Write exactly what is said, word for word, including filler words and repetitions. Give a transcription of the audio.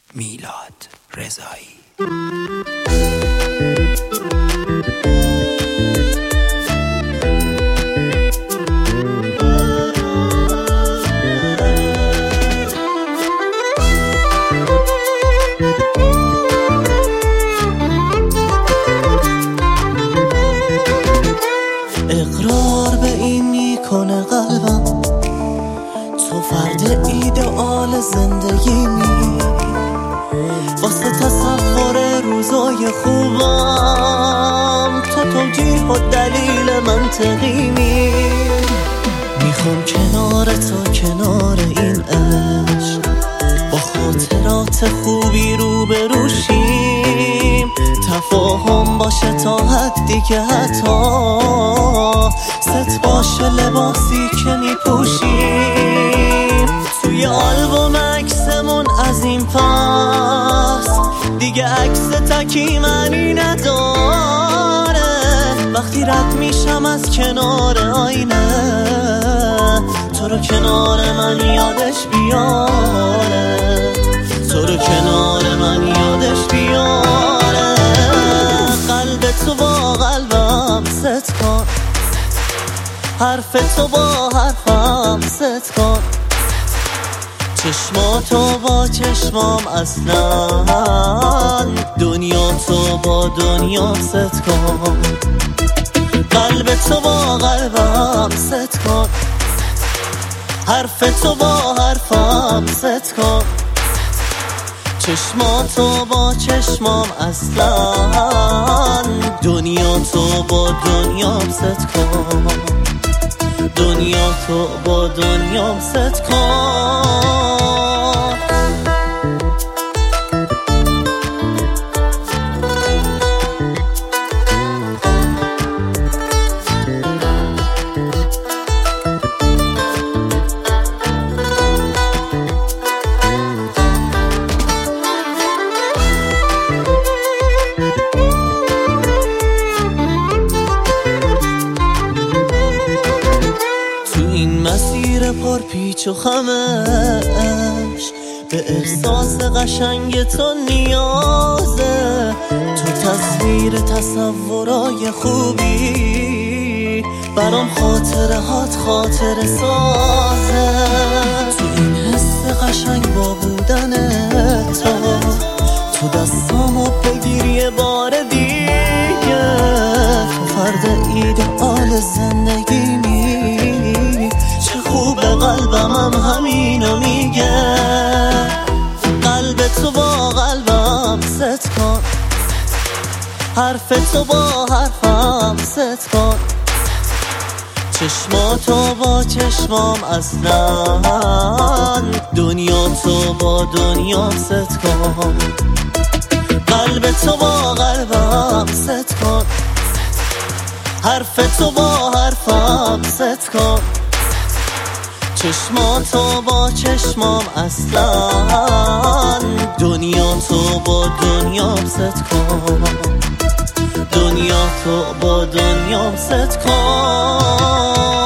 میلاد رضایی. اقرار به این میکنه قلبم تو فرد ایدئال زندگیمی، واسه تصور روزای خوبم تو توجیه و دلیل منطقیمی. میخوام کنار تو کنار این عشق با خاطرات خوبی رو بروشیم، تفاهم باشه تا حدی که حتی ست باشه لباسی که میپوشیم. توی آلبوم عکسمون از این پس دیگه عکس تکی معنی نداره، وقتی رد میشم از کنار آینه تو رو کنار من یادش بیاره، تو رو کنار من یادش بیاره. قلب تو با قلبم ست کن، حرف تو با حرفم ست کن، چشماتو با چشمام اصلا، دنیا تو با دنیا ست کن. قلب تو با قلبم ست کن، حرف تو با حرفم ست کن، چشماتو با چشمام اصلا، دنیا تو با دنیا ست کن، دنیا تو با دنیا ست کن. مسیر پر پیچ و خمش به احساس قشنگ تو نیازه، تو تصویر تصورای خوبی برام خاطره هات خاطره سازه. تو این حس قشنگ با بودن تو تو دستامو بگیر یه بار دیگه، تو فرد ایدئال زندگیمی، چه خوبه قلبم هم همینو میگه. قلب تو با قلبم ست کن، حرف تو با حرفم ست کن، چشماتو با چشمام اصلا، دنیا تو با دنیا ست کن. قلب تو با قلبم ست کن، حرف تو با حرفم ست کن، چشماتو با چشمام اصلا، دنیا تو با دنیا ست کن، دنیا تو با دنیا ست کن.